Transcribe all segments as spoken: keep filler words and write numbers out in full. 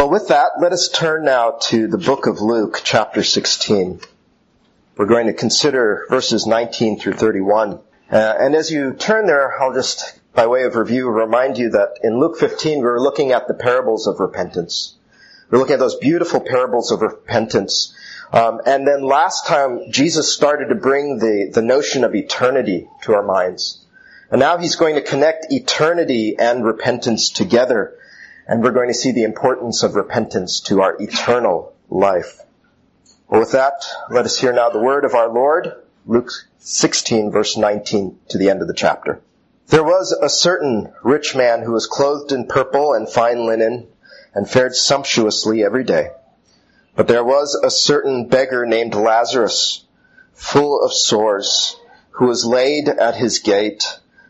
Well, with that, let us turn now to the book of Luke, chapter sixteen. We're going to consider verses nineteen through thirty-one. Uh, and as you turn there, I'll just, by way of review, remind you that in Luke fifteen, we were looking at the parables of repentance. We're looking at those beautiful parables of repentance. Um, and then last time, Jesus started to bring the, the notion of eternity to our minds. And now he's going to connect eternity and repentance together. And we're going to see the importance of repentance to our eternal life. Well, with that, let us hear now the word of our Lord, Luke sixteen, verse nineteen, to the end of the chapter. There was a certain rich man who was clothed in purple and fine linen, and fared sumptuously every day. But there was a certain beggar named Lazarus, full of sores, who was laid at his gate,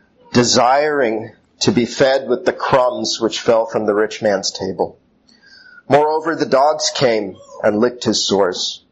desiring to be fed with the crumbs which fell from the rich man's table. Moreover, the dogs came and licked his sores.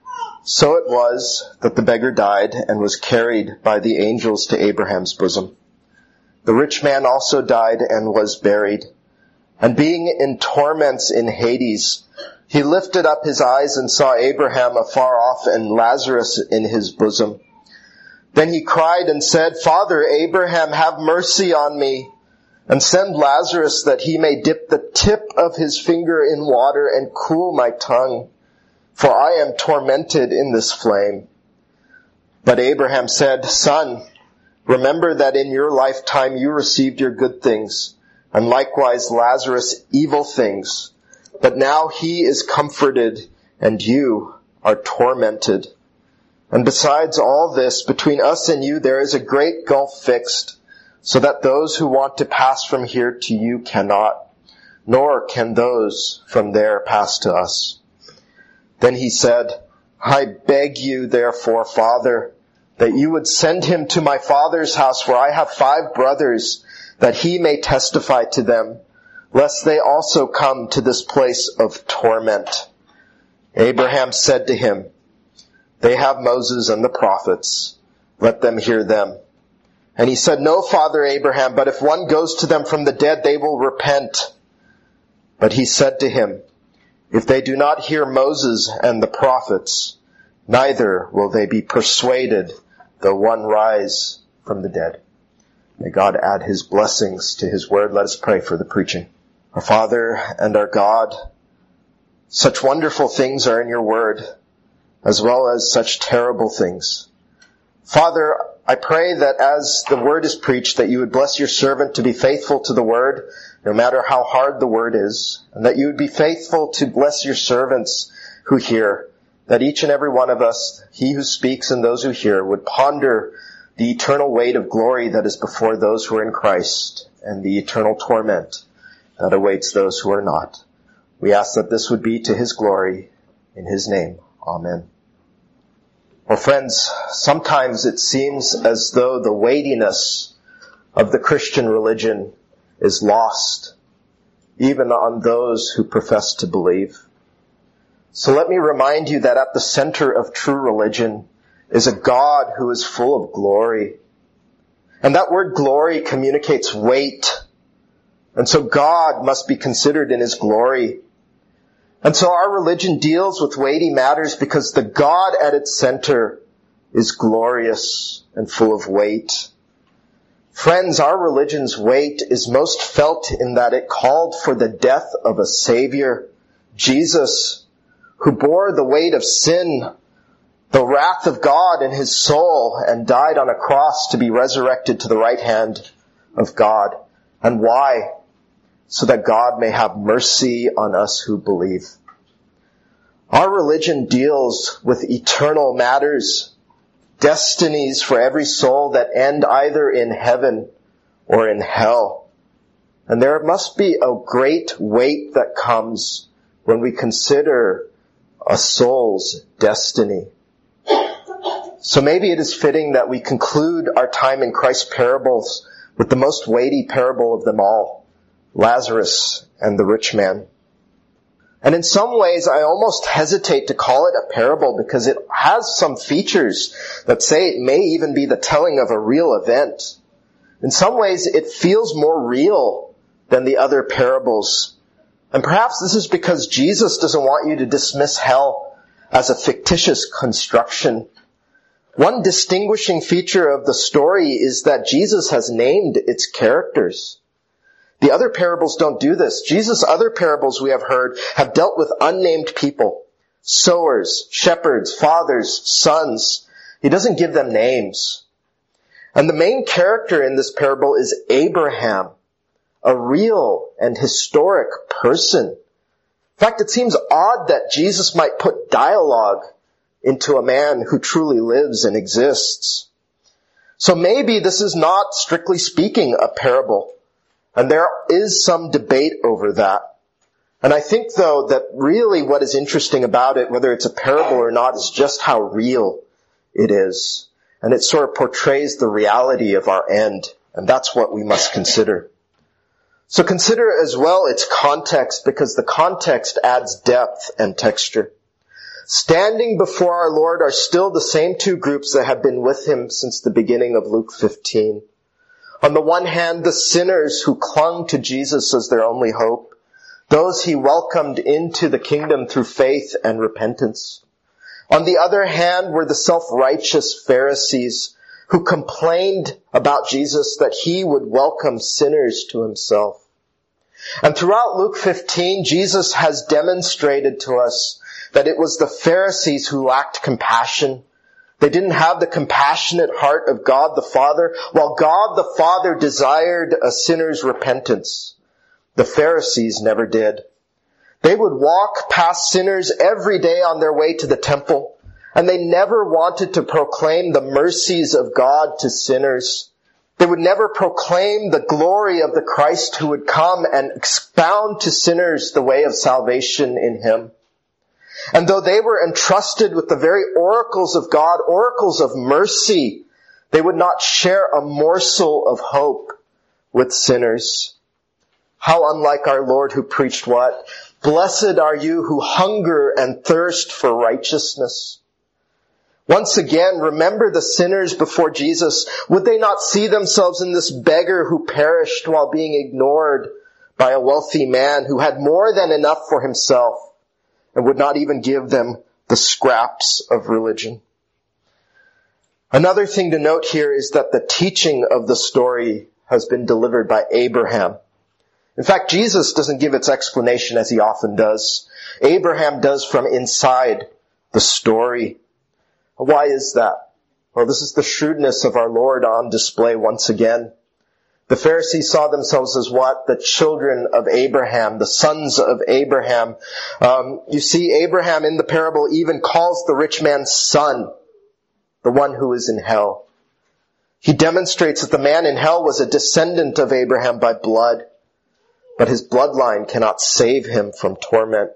So it was that the beggar died and was carried by the angels to Abraham's bosom. The rich man also died and was buried. And being in torments in Hades, he lifted up his eyes and saw Abraham afar off and Lazarus in his bosom. Then he cried and said, Father Abraham, have mercy on me, and send Lazarus that he may dip the tip of his finger in water and cool my tongue, for I am tormented in this flame. But Abraham said, Son, remember that in your lifetime you received your good things, and likewise Lazarus evil things. But now he is comforted, and you are tormented. And besides all this, between us and you there is a great gulf fixed, so that those who want to pass from here to you cannot, nor can those from there pass to us. Then he said, I beg you, therefore, Father, that you would send him to my father's house, for I have five brothers, that he may testify to them, lest they also come to this place of torment. Abraham said to him, They have Moses and the prophets. Let them hear them. And he said, No, Father Abraham, but if one goes to them from the dead, they will repent. But he said to him, If they do not hear Moses and the prophets, neither will they be persuaded, though one rise from the dead. May God add his blessings to his word. Let us pray for the preaching. Our Father and our God, such wonderful things are in your word, as well as such terrible things. Father, I pray that as the word is preached, that you would bless your servant to be faithful to the word, no matter how hard the word is, and that you would be faithful to bless your servants who hear, that each and every one of us, he who speaks and those who hear, would ponder the eternal weight of glory that is before those who are in Christ, and the eternal torment that awaits those who are not. We ask that this would be to his glory. In his name, amen. Well, friends, sometimes it seems as though the weightiness of the Christian religion is lost, even on those who profess to believe. So let me remind you that at the center of true religion is a God who is full of glory. And that word glory communicates weight. And so God must be considered in his glory. And so our religion deals with weighty matters because the God at its center is glorious and full of weight. Friends, our religion's weight is most felt in that it called for the death of a Savior, Jesus, who bore the weight of sin, the wrath of God in his soul, and died on a cross to be resurrected to the right hand of God. And why? So that God may have mercy on us who believe. Our religion deals with eternal matters, destinies for every soul that end either in heaven or in hell. And there must be a great weight that comes when we consider a soul's destiny. So maybe it is fitting that we conclude our time in Christ's parables with the most weighty parable of them all, Lazarus and the rich man. And in some ways, I almost hesitate to call it a parable because it has some features that say it may even be the telling of a real event. In some ways, it feels more real than the other parables. And perhaps this is because Jesus doesn't want you to dismiss hell as a fictitious construction. One distinguishing feature of the story is that Jesus has named its characters. The other parables don't do this. Jesus' other parables we have heard have dealt with unnamed people, sowers, shepherds, fathers, sons. He doesn't give them names. And the main character in this parable is Abraham, a real and historic person. In fact, it seems odd that Jesus might put dialogue into a man who truly lives and exists. So maybe this is not, strictly speaking, a parable. And there is some debate over that. And I think, though, that really what is interesting about it, whether it's a parable or not, is just how real it is. And it sort of portrays the reality of our end. And that's what we must consider. So consider as well its context, because the context adds depth and texture. Standing before our Lord are still the same two groups that have been with him since the beginning of Luke fifteen. On the one hand, the sinners who clung to Jesus as their only hope, those he welcomed into the kingdom through faith and repentance. On the other hand were the self-righteous Pharisees who complained about Jesus that he would welcome sinners to himself. And throughout Luke fifteen, Jesus has demonstrated to us that it was the Pharisees who lacked compassion. They didn't have the compassionate heart of God the Father, while God the Father desired a sinner's repentance. The Pharisees never did. They would walk past sinners every day on their way to the temple, and they never wanted to proclaim the mercies of God to sinners. They would never proclaim the glory of the Christ who would come and expound to sinners the way of salvation in him. And though they were entrusted with the very oracles of God, oracles of mercy, they would not share a morsel of hope with sinners. How unlike our Lord, who preached what? Blessed are you who hunger and thirst for righteousness. Once again, remember the sinners before Jesus. Would they not see themselves in this beggar who perished while being ignored by a wealthy man who had more than enough for himself and would not even give them the scraps of religion? Another thing to note here is that the teaching of the story has been delivered by Abraham. In fact, Jesus doesn't give its explanation as he often does. Abraham does from inside the story. Why is that? Well, this is the shrewdness of our Lord on display once again. The Pharisees saw themselves as what? The children of Abraham, the sons of Abraham. Um, you see, Abraham in the parable even calls the rich man's son the one who is in hell. He demonstrates that the man in hell was a descendant of Abraham by blood, but his bloodline cannot save him from torment.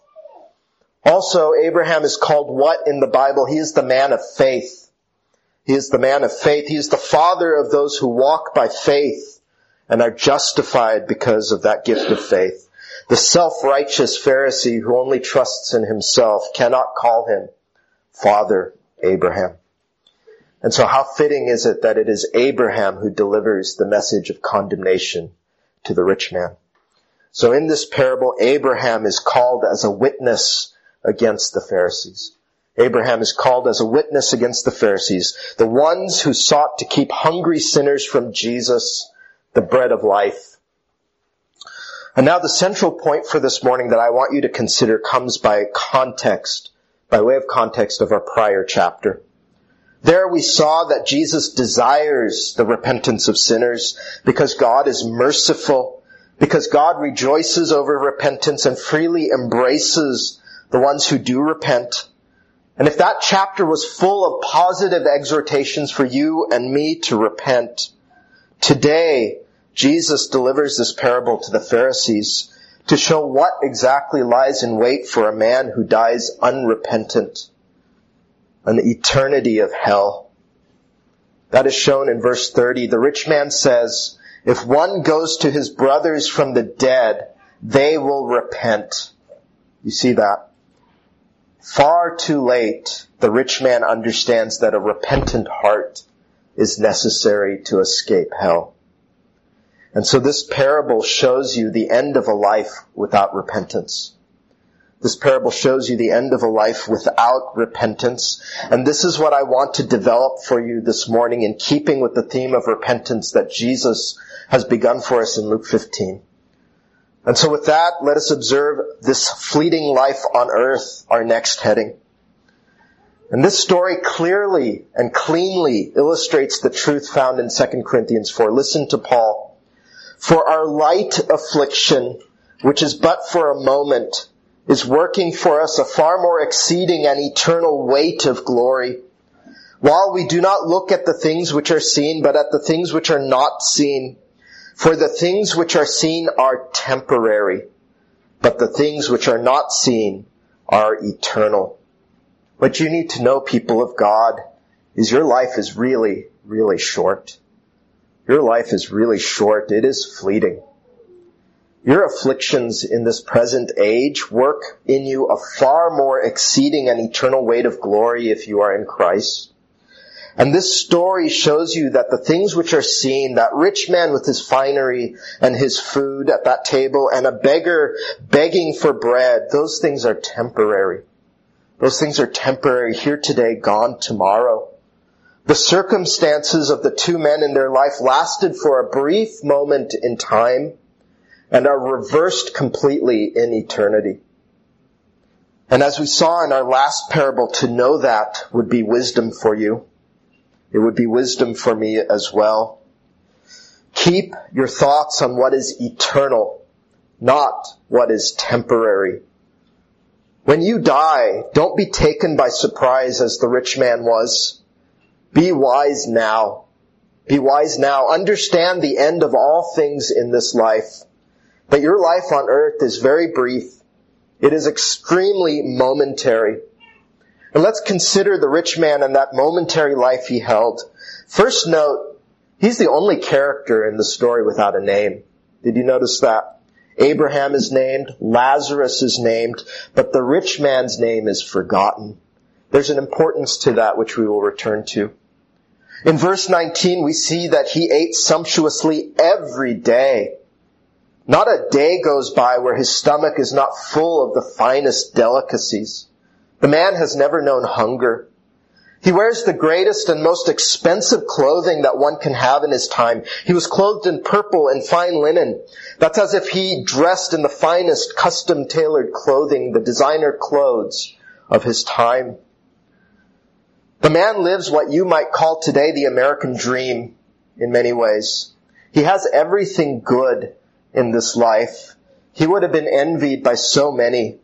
Also, Abraham is called what in the Bible? He is the man of faith. He is the man of faith. He is the father of those who walk by faith and are justified because of that gift of faith. The self-righteous Pharisee who only trusts in himself cannot call him Father Abraham. And so how fitting is it that it is Abraham who delivers the message of condemnation to the rich man? So in this parable, Abraham is called as a witness against the Pharisees. Abraham is called as a witness against the Pharisees, the ones who sought to keep hungry sinners from Jesus, the bread of life. And now the central point for this morning that I want you to consider comes by context, by way of context of our prior chapter. There we saw that Jesus desires the repentance of sinners because God is merciful, because God rejoices over repentance and freely embraces the ones who do repent. And if that chapter was full of positive exhortations for you and me to repent, today Jesus delivers this parable to the Pharisees to show what exactly lies in wait for a man who dies unrepentant, an eternity of hell. That is shown in verse thirty. The rich man says, if one goes to his brothers from the dead, they will repent. You see that? Far too late, the rich man understands that a repentant heart is necessary to escape hell. And so this parable shows you the end of a life without repentance. This parable shows you the end of a life without repentance. And this is what I want to develop for you this morning in keeping with the theme of repentance that Jesus has begun for us in Luke fifteen. And so with that, let us observe this fleeting life on earth, our next heading. And this story clearly and cleanly illustrates the truth found in Second Corinthians four. Listen to Paul. For our light affliction, which is but for a moment, is working for us a far more exceeding and eternal weight of glory. While we do not look at the things which are seen, but at the things which are not seen. For the things which are seen are temporary, but the things which are not seen are eternal. What you need to know, people of God, is your life is really, really short. Your life is really short. It is fleeting. Your afflictions in this present age work in you a far more exceeding and eternal weight of glory if you are in Christ. And this story shows you that the things which are seen, that rich man with his finery and his food at that table, and a beggar begging for bread, those things are temporary. Those things are temporary, here today, gone tomorrow. The circumstances of the two men in their life lasted for a brief moment in time and are reversed completely in eternity. And as we saw in our last parable, to know that would be wisdom for you. It would be wisdom for me as well. Keep your thoughts on what is eternal, not what is temporary. When you die, don't be taken by surprise as the rich man was. Be wise now. Be wise now. Understand the end of all things in this life. That your life on earth is very brief. It is extremely momentary. And let's consider the rich man and that momentary life he held. First note, he's the only character in the story without a name. Did you notice that? Abraham is named, Lazarus is named, but the rich man's name is forgotten. There's an importance to that which we will return to. In verse nineteen, we see that he ate sumptuously every day. Not a day goes by where his stomach is not full of the finest delicacies. The man has never known hunger. He wears the greatest and most expensive clothing that one can have in his time. He was clothed in purple and fine linen. That's as if he dressed in the finest custom-tailored clothing, the designer clothes of his time. The man lives what you might call today the American dream in many ways. He has everything good in this life. He would have been envied by so many.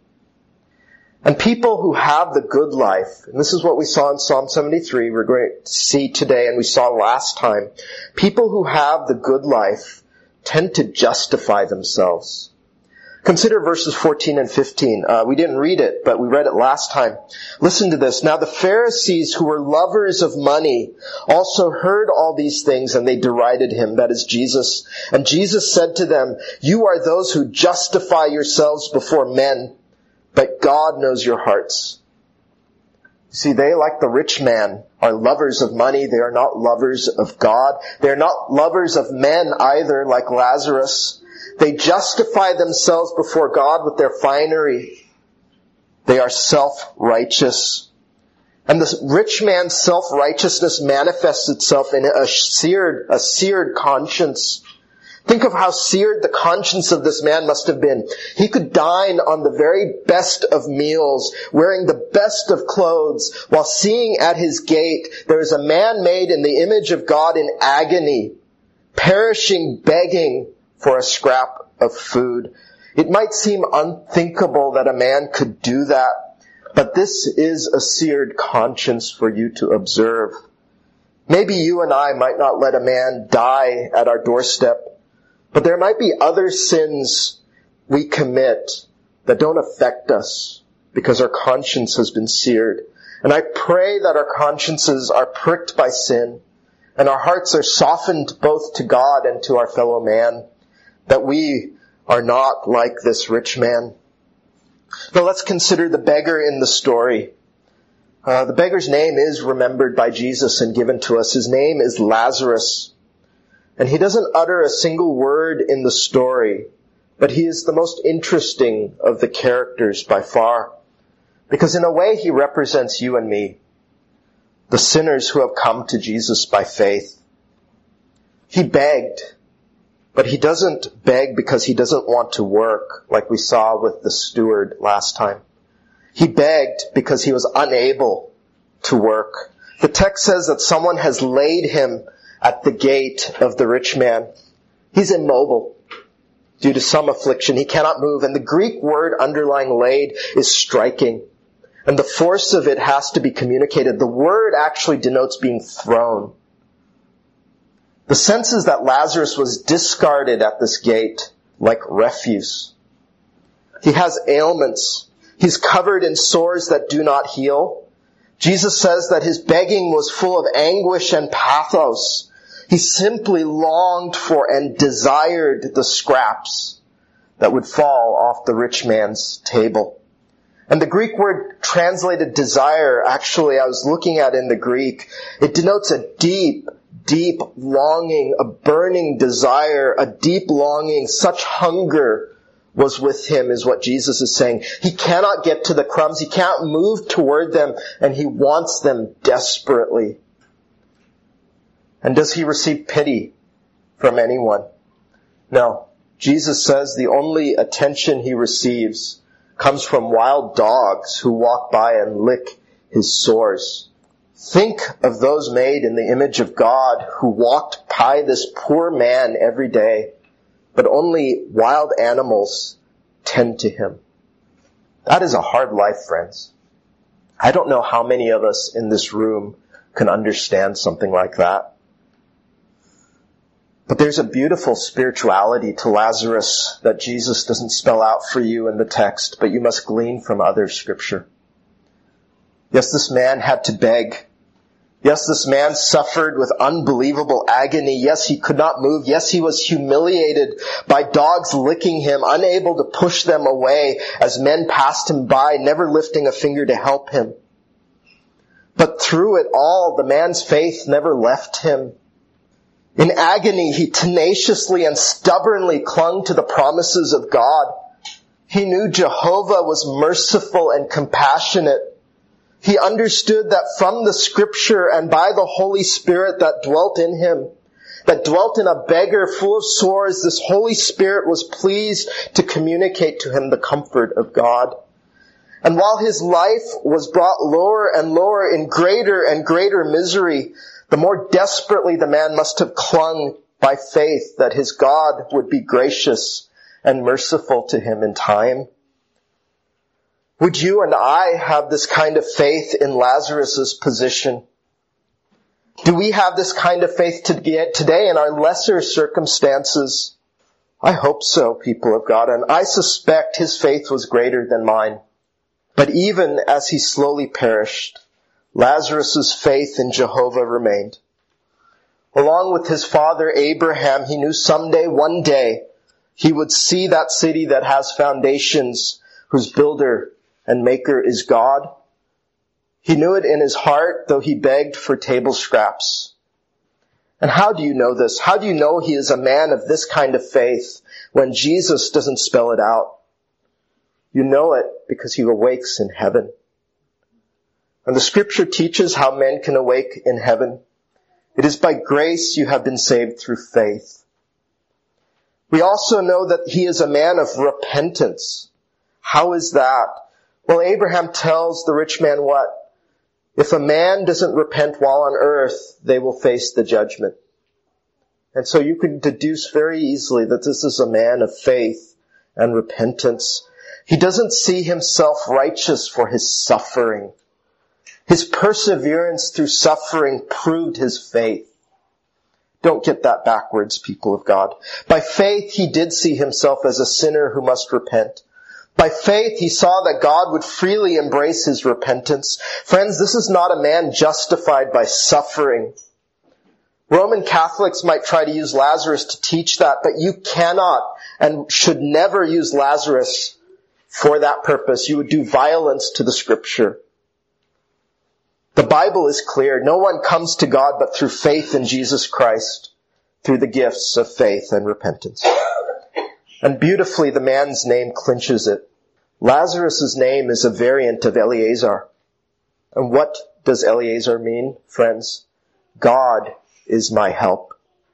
And people who have the good life, and this is what we saw in Psalm seventy-three, we're going to see today and we saw last time, people who have the good life tend to justify themselves. Consider verses fourteen and fifteen. Uh, we didn't read it, but we read it last time. Listen to this. Now the Pharisees, who were lovers of money, also heard all these things, and they derided him, that is Jesus. And Jesus said to them, you are those who justify yourselves before men, but God knows your hearts. See, they, like the rich man, are lovers of money. They are not lovers of God. They are not lovers of men either, like Lazarus. They justify themselves before God with their finery. They are self-righteous. And the rich man's self-righteousness manifests itself in a seared, a seared conscience. Think of how seared the conscience of this man must have been. He could dine on the very best of meals, wearing the best of clothes, while seeing at his gate there is a man made in the image of God in agony, perishing, begging for a scrap of food. It might seem unthinkable that a man could do that, but this is a seared conscience for you to observe. Maybe you and I might not let a man die at our doorstep, but there might be other sins we commit that don't affect us because our conscience has been seared. And I pray that our consciences are pricked by sin and our hearts are softened both to God and to our fellow man, that we are not like this rich man. Now let's consider the beggar in the story. Uh, the beggar's name is remembered by Jesus and given to us. His name is Lazarus. And he doesn't utter a single word in the story, but he is the most interesting of the characters by far. Because in a way, he represents you and me, the sinners who have come to Jesus by faith. He begged, but he doesn't beg because he doesn't want to work, like we saw with the steward last time. He begged because he was unable to work. The text says that someone has laid him at the gate of the rich man. He's immobile due to some affliction. He cannot move. And the Greek word underlying laid is striking. And the force of it has to be communicated. The word actually denotes being thrown. The sense is that Lazarus was discarded at this gate like refuse. He has ailments. He's covered in sores that do not heal. Jesus says that his begging was full of anguish and pathos. He simply longed for and desired the scraps that would fall off the rich man's table. And the Greek word translated desire, actually I was looking at in the Greek, it denotes a deep, deep longing, a burning desire, a deep longing. Such hunger was with him is what Jesus is saying. He cannot get to the crumbs. He can't move toward them, and he wants them desperately. And does he receive pity from anyone? No. Jesus says the only attention he receives comes from wild dogs who walk by and lick his sores. Think of those made in the image of God who walked by this poor man every day, but only wild animals tend to him. That is a hard life, friends. I don't know how many of us in this room can understand something like that. But there's a beautiful spirituality to Lazarus that Jesus doesn't spell out for you in the text, but you must glean from other scripture. Yes, this man had to beg. Yes, this man suffered with unbelievable agony. Yes, he could not move. Yes, he was humiliated by dogs licking him, unable to push them away as men passed him by, never lifting a finger to help him. But through it all, the man's faith never left him. In agony, he tenaciously and stubbornly clung to the promises of God. He knew Jehovah was merciful and compassionate. He understood that from the Scripture and by the Holy Spirit that dwelt in him, that dwelt in a beggar full of sores, this Holy Spirit was pleased to communicate to him the comfort of God. And while his life was brought lower and lower in greater and greater misery, the more desperately the man must have clung by faith that his God would be gracious and merciful to him in time. Would you and I have this kind of faith in Lazarus' position? Do we have this kind of faith today in our lesser circumstances? I hope so, people of God, and I suspect his faith was greater than mine. But even as he slowly perished, Lazarus' faith in Jehovah remained. Along with his father Abraham, he knew someday, one day, he would see that city that has foundations, whose builder and maker is God. He knew it in his heart, though he begged for table scraps. And how do you know this? How do you know he is a man of this kind of faith when Jesus doesn't spell it out? You know it because he awakes in heaven. And the Scripture teaches how men can awake in heaven. It is by grace you have been saved through faith. We also know that he is a man of repentance. How is that? Well, Abraham tells the rich man what? If a man doesn't repent while on earth, they will face the judgment. And so you can deduce very easily that this is a man of faith and repentance. He doesn't see himself righteous for his suffering. His perseverance through suffering proved his faith. Don't get that backwards, people of God. By faith, he did see himself as a sinner who must repent. By faith, he saw that God would freely embrace his repentance. Friends, this is not a man justified by suffering. Roman Catholics might try to use Lazarus to teach that, but you cannot and should never use Lazarus for that purpose. You would do violence to the Scripture. The Bible is clear. No one comes to God but through faith in Jesus Christ. through the gifts of faith and repentance. And beautifully, the man's name clinches it. Lazarus' name is a variant of Eleazar. And what does Eleazar mean, friends? God is my help.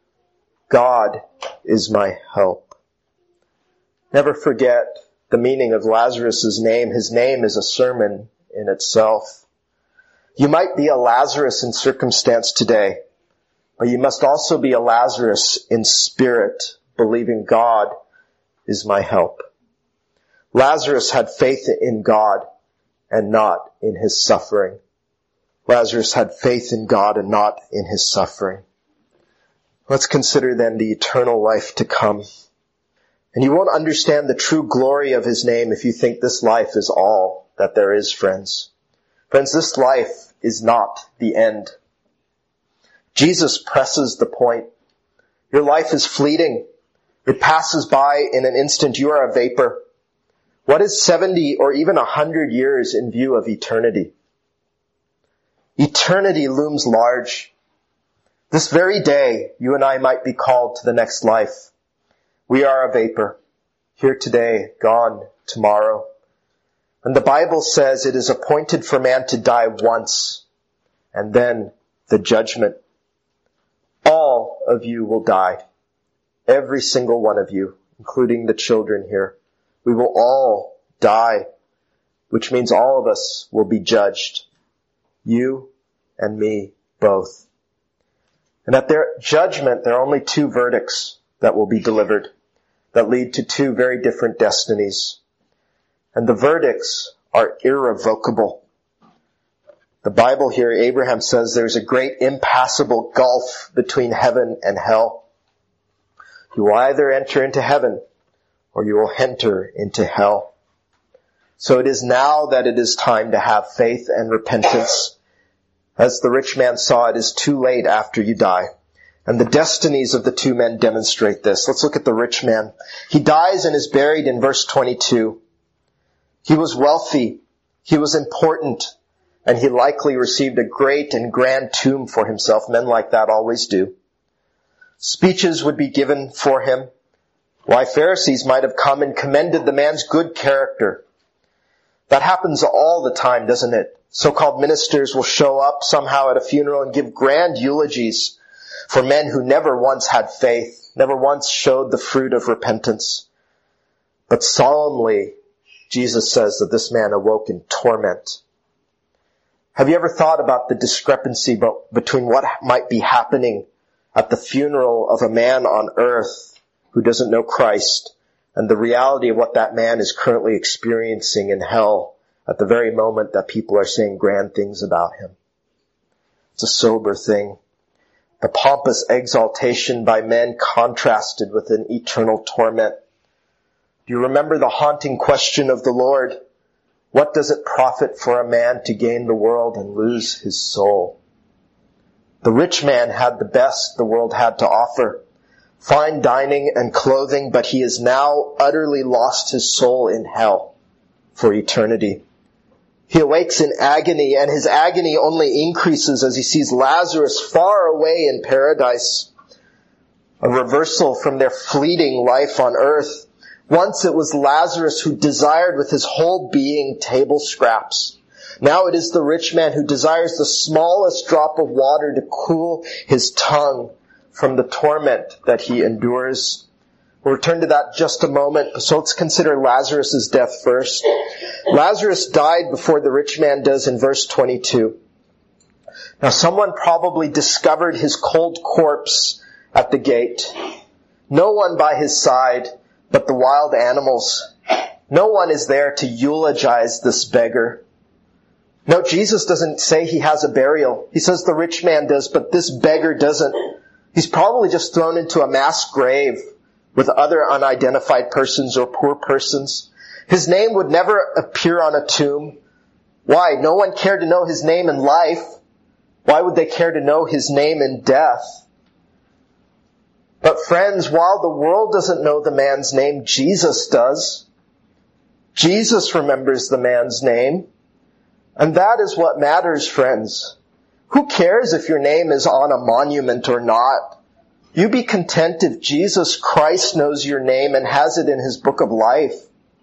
God is my help. Never forget the meaning of Lazarus' name. His name is a sermon in itself. You might be a Lazarus in circumstance today, but you must also be a Lazarus in spirit, believing God is my help. Lazarus had faith in God and not in his suffering. Lazarus had faith in God and not in his suffering. Let's consider then the eternal life to come. And you won't understand the true glory of his name if you think this life is all that there is, friends. Friends, this life is not the end. Jesus presses the point. Your life is fleeting. It passes by in an instant. You are a vapor. What is seventy or even one hundred years in view of eternity? Eternity looms large. This very day, you and I might be called to the next life. We are a vapor, here today, gone tomorrow. And the Bible says it is appointed for man to die once, and then the judgment. All of you will die. Every single one of you, including the children here. We will all die, which means all of us will be judged. You and me both. And at their judgment, there are only two verdicts that will be delivered that lead to two very different destinies. And the verdicts are irrevocable. The Bible here, Abraham says there's a great impassable gulf between heaven and hell. You will either enter into heaven or you will enter into hell. So it is now that it is time to have faith and repentance. As the rich man saw, it is too late after you die. And the destinies of the two men demonstrate this. Let's look at the rich man. He dies and is buried in verse twenty-two. He was wealthy, he was important, and he likely received a great and grand tomb for himself. Men like that always do. Speeches would be given for him. Why, Pharisees might have come and commended the man's good character. That happens all the time, doesn't it? So-called ministers will show up somehow at a funeral and give grand eulogies for men who never once had faith, never once showed the fruit of repentance. But solemnly, Jesus says that this man awoke in torment. Have you ever thought about the discrepancy between what might be happening at the funeral of a man on earth who doesn't know Christ and the reality of what that man is currently experiencing in hell at the very moment that people are saying grand things about him? It's a sober thing. The pompous exaltation by men contrasted with an eternal torment. Do you remember the haunting question of the Lord? What does it profit for a man to gain the world and lose his soul? The rich man had the best the world had to offer, fine dining and clothing, but he has now utterly lost his soul in hell for eternity. He awakes in agony, and his agony only increases as he sees Lazarus far away in paradise. A reversal from their fleeting life on earth. Once it was Lazarus who desired with his whole being table scraps. Now it is the rich man who desires the smallest drop of water to cool his tongue from the torment that he endures. We'll return to that just a moment. So let's consider Lazarus' death first. Lazarus died before the rich man does in verse twenty-two. Now someone probably discovered his cold corpse at the gate. No one by his side but the wild animals. No one is there to eulogize this beggar. No, Jesus doesn't say he has a burial. He says the rich man does, but this beggar doesn't. He's probably just thrown into a mass grave with other unidentified persons or poor persons. His name would never appear on a tomb. Why? No one cared to know his name in life. Why would they care to know his name in death? But friends, while the world doesn't know the man's name, Jesus does. Jesus remembers the man's name. And that is what matters, friends. Who cares if your name is on a monument or not? You be content if Jesus Christ knows your name and has it in his book of life.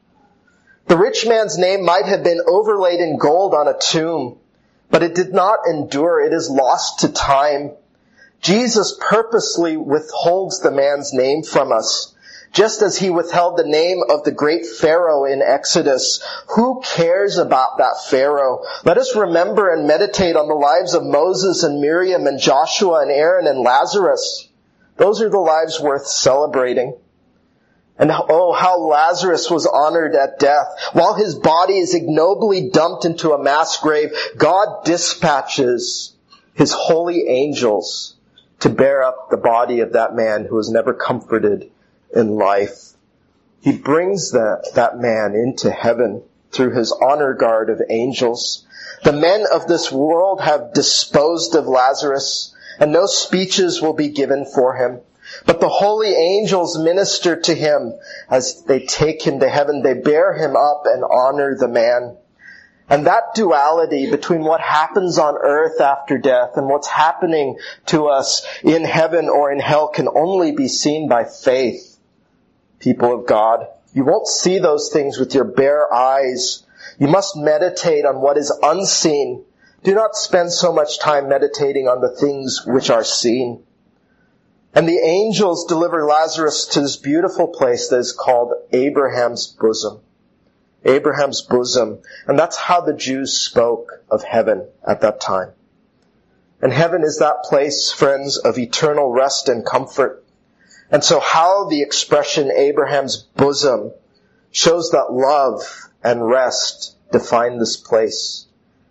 The rich man's name might have been overlaid in gold on a tomb, but it did not endure. It is lost to time. Jesus purposely withholds the man's name from us, just as he withheld the name of the great Pharaoh in Exodus. Who cares about that Pharaoh? Let us remember and meditate on the lives of Moses and Miriam and Joshua and Aaron and Lazarus. Those are the lives worth celebrating. And oh, how Lazarus was honored at death. While his body is ignobly dumped into a mass grave, God dispatches his holy angels to bear up the body of that man who was never comforted in life. He brings that, that man into heaven through his honor guard of angels. The men of this world have disposed of Lazarus, and no speeches will be given for him. But the holy angels minister to him as they take him to heaven. They bear him up and honor the man. And that duality between what happens on earth after death and what's happening to us in heaven or in hell can only be seen by faith, people of God. You won't see those things with your bare eyes. You must meditate on what is unseen. Do not spend so much time meditating on the things which are seen. And the angels deliver Lazarus to this beautiful place that is called Abraham's bosom. Abraham's bosom. And that's how the Jews spoke of heaven at that time. And heaven is that place, friends, of eternal rest and comfort. And so how the expression Abraham's bosom shows that love and rest define this place.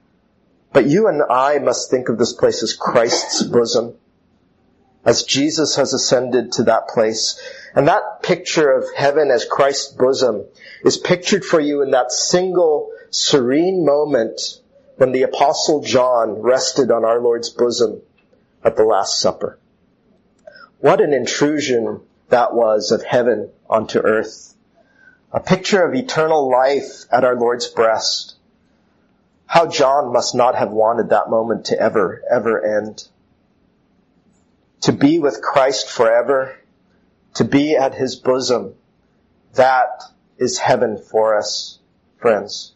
But you and I must think of this place as Christ's bosom, as Jesus has ascended to that place. And that picture of heaven as Christ's bosom is pictured for you in that single serene moment when the Apostle John rested on our Lord's bosom at the Last Supper. What an intrusion that was of heaven onto earth. A picture of eternal life at our Lord's breast. How John must not have wanted that moment to ever, ever end. To be with Christ forever, to be at his bosom, that is heaven for us, friends.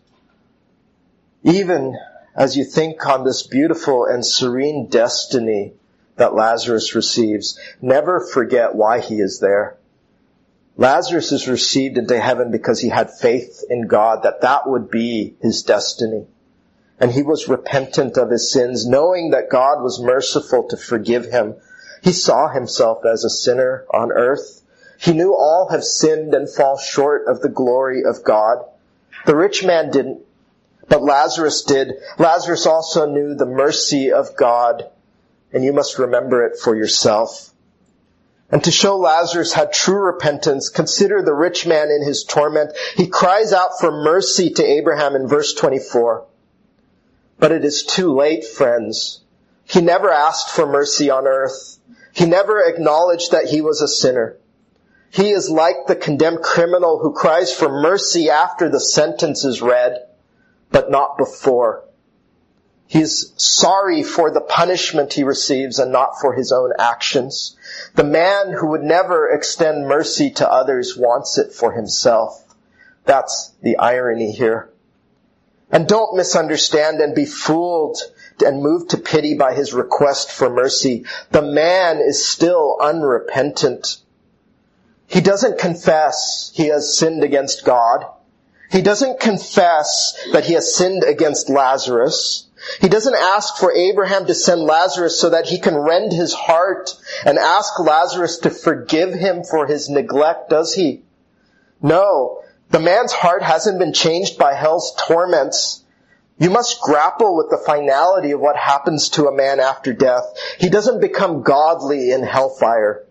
Even as you think on this beautiful and serene destiny that Lazarus receives, never forget why he is there. Lazarus is received into heaven because he had faith in God that that would be his destiny. And he was repentant of his sins, knowing that God was merciful to forgive him. He saw himself as a sinner on earth. He knew all have sinned and fall short of the glory of God. The rich man didn't, but Lazarus did. Lazarus also knew the mercy of God, and you must remember it for yourself. And to show Lazarus had true repentance, consider the rich man in his torment. He cries out for mercy to Abraham in verse twenty-four. But it is too late, friends. He never asked for mercy on earth. He never acknowledged that he was a sinner. He is like the condemned criminal who cries for mercy after the sentence is read, but not before. He is sorry for the punishment he receives and not for his own actions. The man who would never extend mercy to others wants it for himself. That's the irony here. And don't misunderstand and be fooled and moved to pity by his request for mercy. The man is still unrepentant. He doesn't confess he has sinned against God. He doesn't confess that he has sinned against Lazarus. He doesn't ask for Abraham to send Lazarus so that he can rend his heart and ask Lazarus to forgive him for his neglect, does he? No, the man's heart hasn't been changed by hell's torments. You must grapple with the finality of what happens to a man after death. He doesn't become godly in hellfire.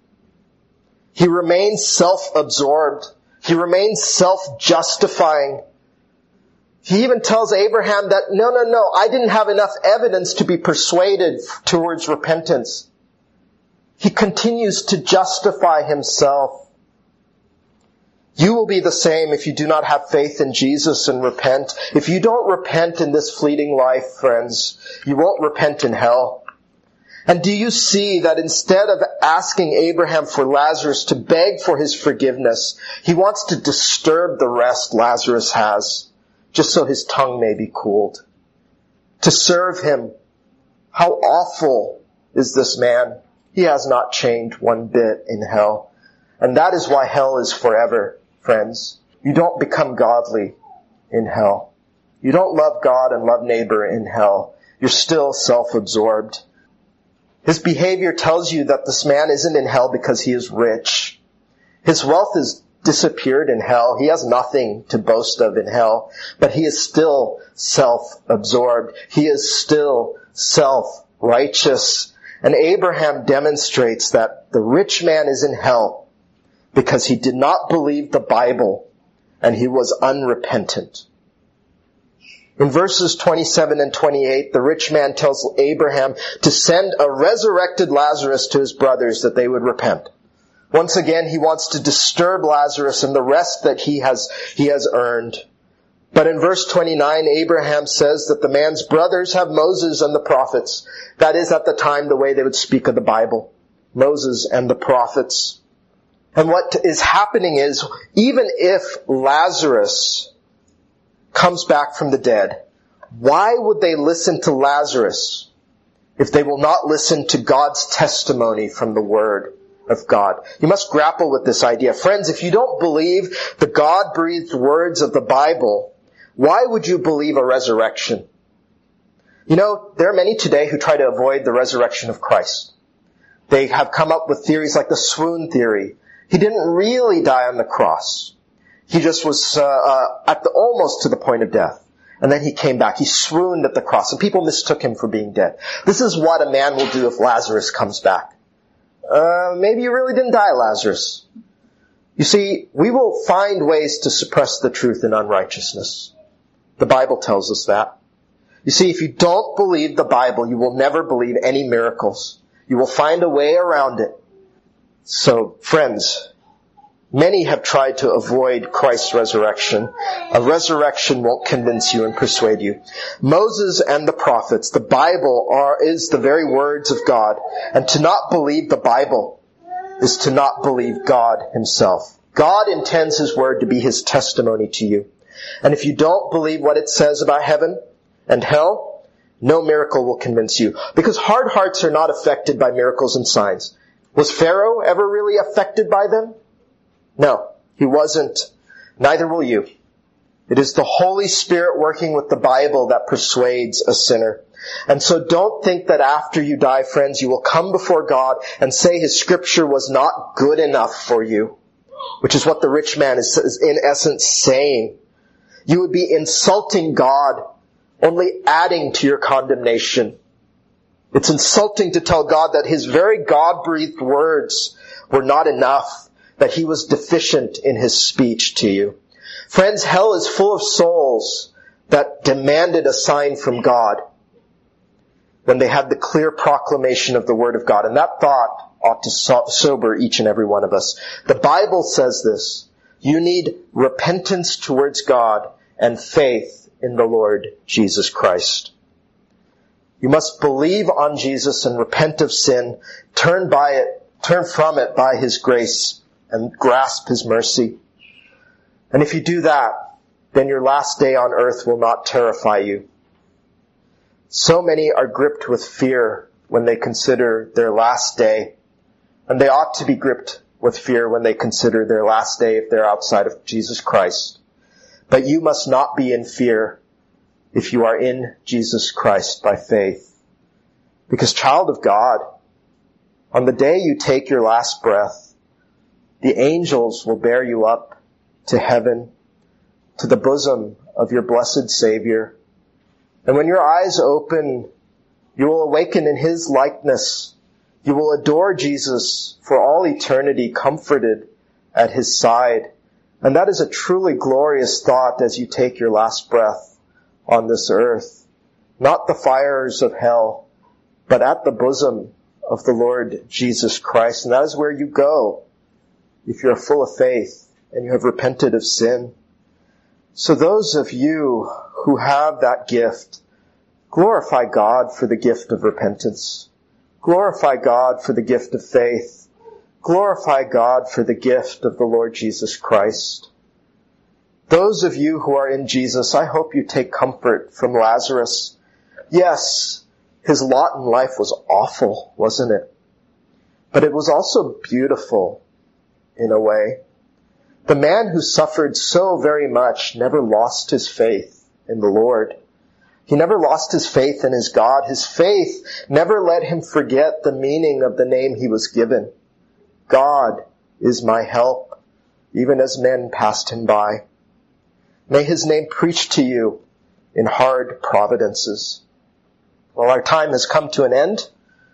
He remains self-absorbed. He remains self-justifying. He even tells Abraham that, no, no, no, I didn't have enough evidence to be persuaded towards repentance. He continues to justify himself. You will be the same if you do not have faith in Jesus and repent. If you don't repent in this fleeting life, friends, you won't repent in hell. And do you see that instead of asking Abraham for Lazarus to beg for his forgiveness, he wants to disturb the rest Lazarus has, just so his tongue may be cooled. To serve him. How awful is this man? He has not changed one bit in hell. And that is why hell is forever, friends. You don't become godly in hell. You don't love God and love neighbor in hell. You're still self-absorbed. His behavior tells you that this man isn't in hell because he is rich. His wealth has disappeared in hell. He has nothing to boast of in hell, but he is still self-absorbed. He is still self-righteous. And Abraham demonstrates that the rich man is in hell because he did not believe the Bible and he was unrepentant. In verses twenty-seven and twenty-eight, the rich man tells Abraham to send a resurrected Lazarus to his brothers that they would repent. Once again, he wants to disturb Lazarus and the rest that he has, he has earned. But in verse twenty-nine, Abraham says that the man's brothers have Moses and the prophets. That is at the time the way they would speak of the Bible. Moses and the prophets. And what is happening is, even if Lazarus comes back from the dead, why would they listen to Lazarus if they will not listen to God's testimony from the Word of God? You must grapple with this idea. Friends, if you don't believe the God-breathed words of the Bible, why would you believe a resurrection? You know, there are many today who try to avoid the resurrection of Christ. They have come up with theories like the swoon theory. He didn't really die on the cross. He just was uh, uh, at the almost to the point of death. And then he came back. He swooned at the cross. And people mistook him for being dead. This is what a man will do if Lazarus comes back. Uh, maybe you really didn't die, Lazarus. You see, we will find ways to suppress the truth in unrighteousness. The Bible tells us that. You see, if you don't believe the Bible, you will never believe any miracles. You will find a way around it. So, friends, many have tried to avoid Christ's resurrection. A resurrection won't convince you and persuade you. Moses and the prophets, the Bible are, is the very words of God. And to not believe the Bible is to not believe God Himself. God intends His word to be His testimony to you. And if you don't believe what it says about heaven and hell, no miracle will convince you. Because hard hearts are not affected by miracles and signs. Was Pharaoh ever really affected by them? No, he wasn't. Neither will you. It is the Holy Spirit working with the Bible that persuades a sinner. And so don't think that after you die, friends, you will come before God and say His Scripture was not good enough for you, which is what the rich man is, is in essence saying. You would be insulting God, only adding to your condemnation. It's insulting to tell God that His very God-breathed words were not enough, that He was deficient in His speech to you. Friends, hell is full of souls that demanded a sign from God when they had the clear proclamation of the Word of God. And that thought ought to so- sober each and every one of us. The Bible says this. You need repentance towards God and faith in the Lord Jesus Christ. You must believe on Jesus and repent of sin, turn by it, turn from it by His grace, and grasp His mercy. And if you do that, then your last day on earth will not terrify you. So many are gripped with fear when they consider their last day, and they ought to be gripped with fear when they consider their last day if they're outside of Jesus Christ. But you must not be in fear if you are in Jesus Christ by faith. Because, child of God, on the day you take your last breath, the angels will bear you up to heaven, to the bosom of your blessed Savior. And when your eyes open, you will awaken in His likeness. You will adore Jesus for all eternity, comforted at His side. And that is a truly glorious thought as you take your last breath on this earth. Not the fires of hell, but at the bosom of the Lord Jesus Christ. And that is where you go if you're full of faith and you have repented of sin. So those of you who have that gift, glorify God for the gift of repentance. Glorify God for the gift of faith. Glorify God for the gift of the Lord Jesus Christ. Those of you who are in Jesus, I hope you take comfort from Lazarus. Yes, his lot in life was awful, wasn't it? But it was also beautiful in a way. The man who suffered so very much never lost his faith in the Lord. He never lost his faith in his God. His faith never let him forget the meaning of the name he was given. God is my help, even as men passed him by. May his name preach to you in hard providences. Well, our time has come to an end,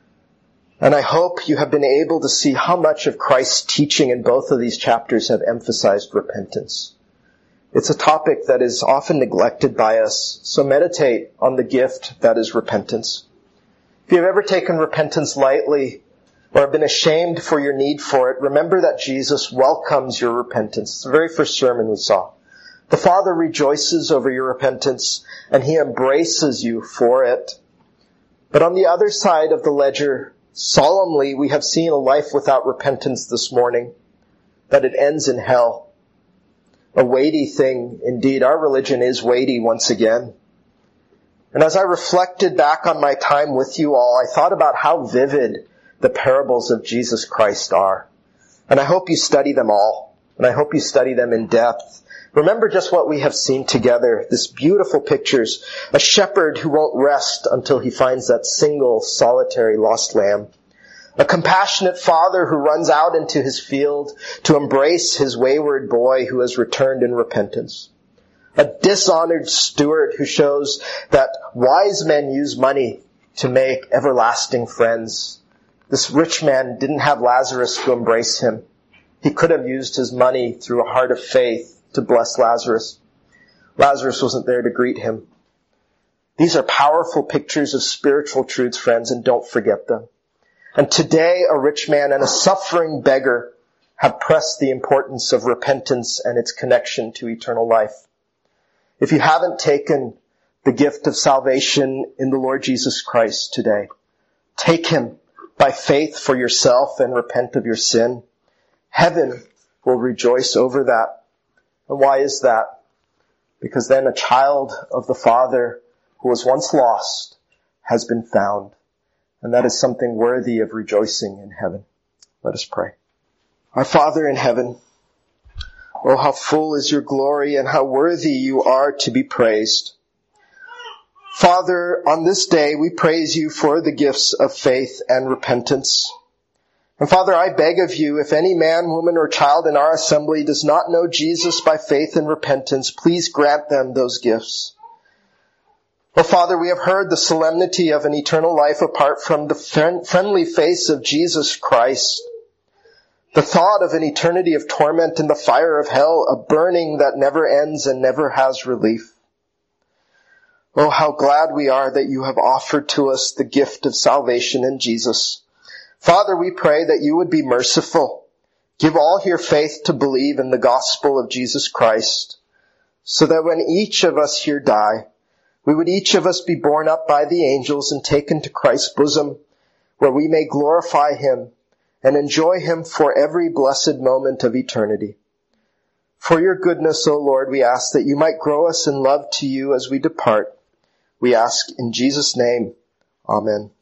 and I hope you have been able to see how much of Christ's teaching in both of these chapters have emphasized repentance. It's a topic that is often neglected by us, so meditate on the gift that is repentance. If you've ever taken repentance lightly or have been ashamed for your need for it, remember that Jesus welcomes your repentance. It's the very first sermon we saw. The Father rejoices over your repentance, and He embraces you for it. But on the other side of the ledger, solemnly, we have seen a life without repentance this morning, that it ends in hell. A weighty thing indeed. Our religion is weighty once again. And as I reflected back on my time with you all, I thought about how vivid the parables of Jesus Christ are. And I hope you study them all. And I hope you study them in depth. Remember just what we have seen together, this beautiful pictures. A shepherd who won't rest until he finds that single, solitary lost lamb. A compassionate father who runs out into his field to embrace his wayward boy who has returned in repentance. A dishonored steward who shows that wise men use money to make everlasting friends. This rich man didn't have Lazarus to embrace him. He could have used his money through a heart of faith to bless Lazarus. Lazarus wasn't there to greet him. These are powerful pictures of spiritual truths, friends, and don't forget them. And today, a rich man and a suffering beggar have pressed the importance of repentance and its connection to eternal life. If you haven't taken the gift of salvation in the Lord Jesus Christ today, take Him by faith for yourself and repent of your sin. Heaven will rejoice over that. And why is that? Because then a child of the Father who was once lost has been found. And that is something worthy of rejoicing in heaven. Let us pray. Our Father in heaven, oh, how full is your glory and how worthy you are to be praised. Father, on this day we praise you for the gifts of faith and repentance. And Father, I beg of you, if any man, woman, or child in our assembly does not know Jesus by faith and repentance, please grant them those gifts. Oh, Father, we have heard the solemnity of an eternal life apart from the friend, friendly face of Jesus Christ. The thought of an eternity of torment in the fire of hell, a burning that never ends and never has relief. Oh, how glad we are that you have offered to us the gift of salvation in Jesus. Father, we pray that you would be merciful. Give all here faith to believe in the gospel of Jesus Christ, so that when each of us here die, we would each of us be borne up by the angels and taken to Christ's bosom, where we may glorify Him and enjoy Him for every blessed moment of eternity. For your goodness, O Lord, we ask that you might grow us in love to you as we depart. We ask in Jesus' name. Amen.